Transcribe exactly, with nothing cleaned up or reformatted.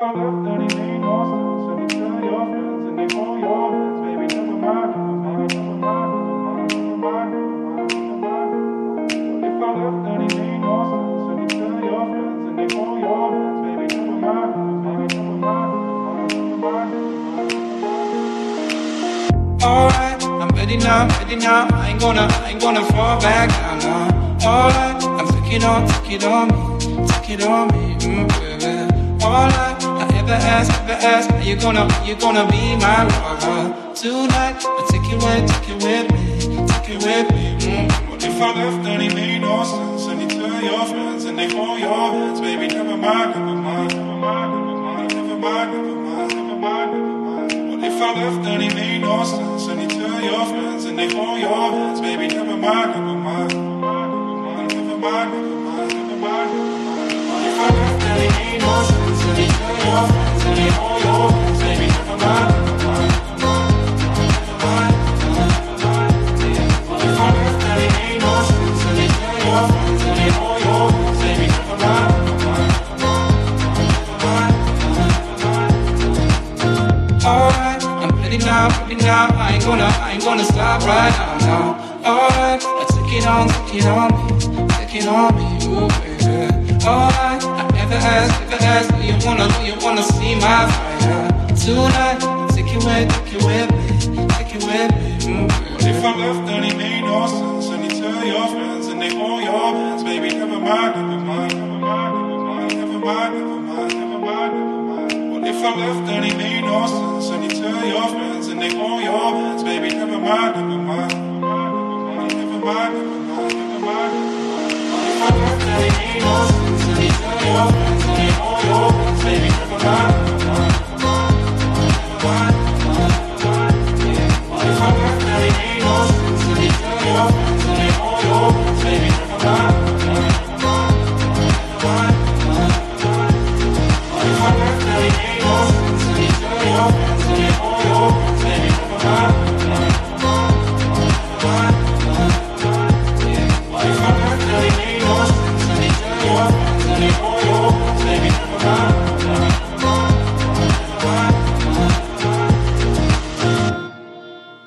I left, then he made no sense. And you tell your friends and they hold your hands. Baby, never mind, never mind, never mind, never mind, never mind, never mind, never mind. What if I left, then he made no sense. And you tell your friends and they hold your hands. Baby, never mind, never mind, never mind, never mind, never mind. Alright, I'm ready now, ready now. I ain't gonna, I ain't gonna fall back down now. Alright, I'm taking on, take it on me, take it on me, mm, baby. Alright, I ever ask, ever ask, are you gonna, are you gonna be my lover? Tonight, I'll take it with, take it with me, take it with me, mm. What if I left and it made no sense? And you tell your friends and they hold your hands. Baby, never mind, never mind, never mind, never mind, never mind, never mind, never mind, never mind. What if I left and it made no sense? And you tell your friends and they hold your hands. Baby, never mind, never mind, never mind, never mind, never mind, never mind, never mind. What if I left and it made no sense? And you tell your friends and they hold your hands. Baby, never mind, never mind, never mind, never mind, never mind. What if I left and it made no sense? And you tell your friends and they hold your hands. Baby, never mind, never mind, never mind, never mind. Alright, I'm ready now, ready now. I ain't gonna, I ain't gonna stop right now, now. Alright, I take it on, take it on me, take it on me, ooh baby. Alright, I never ask, never ask, do you wanna, do you wanna see my fire? Tonight, take it with, take it with me, take it with me, mm, baby. What if I left and it made no sense? And you tell your friends and they hold your hands. Baby, never mind, never mind, never mind, never mind, never mind, never mind, never mind, never mind. What if I left and it made no sense? And you tell your friends and they hold your hands. Baby, never mind, never mind, never mind, never mind, never mind, never mind, never mind. What if I left and it made no sense? And you tell your friends